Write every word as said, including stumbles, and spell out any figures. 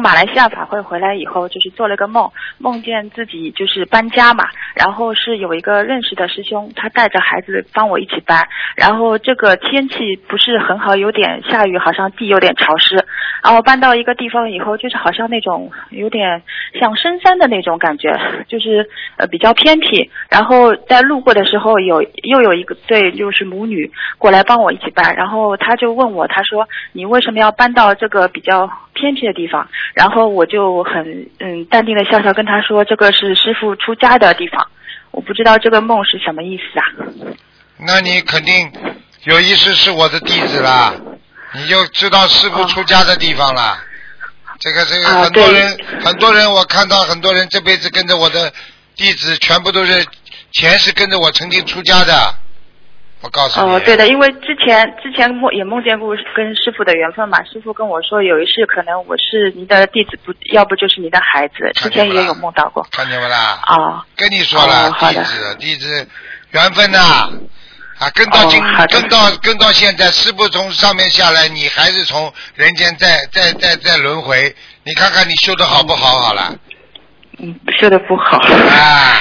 马来西亚法会回来以后，就是做了个梦，梦见自己就是搬家嘛，然后是有一个认识的师兄，他带着孩子帮我一起搬，然后这个天气不是很好，有点下雨，好像地有点潮湿，然后搬到一个地方以后，就是好像那种有点像深山的那种感觉，就是呃比较偏僻，然后在路过的时候有又有一个对就是母女过来帮我一起搬，然后他就问我，他说你为什么要搬到这个比较偏僻的地方？然后我就很嗯淡定的笑笑跟他说，这个是师父出家的地方。我不知道这个梦是什么意思啊？ 那你肯定有意思是我的弟子啦，你就知道师父出家的地方了。哦、这个这个很多人、啊、很多人我看到很多人这辈子跟着我的弟子全部都是前世跟着我曾经出家的。我告诉你。 哦，对的，因为之前之前梦也梦见过跟师父的缘分嘛，师父跟我说有一世可能我是您的弟子，不要不就是您的孩子，之前也有梦到过。 看见不啦？ 哦， 跟你说了， 哦、 弟子弟子缘分呐、啊，啊，跟到今、 哦、 跟到跟到现在，师父从上面下来，你还是从人间再再再再轮回，你看看你修的好不好？好了。 嗯，修的不好。 啊。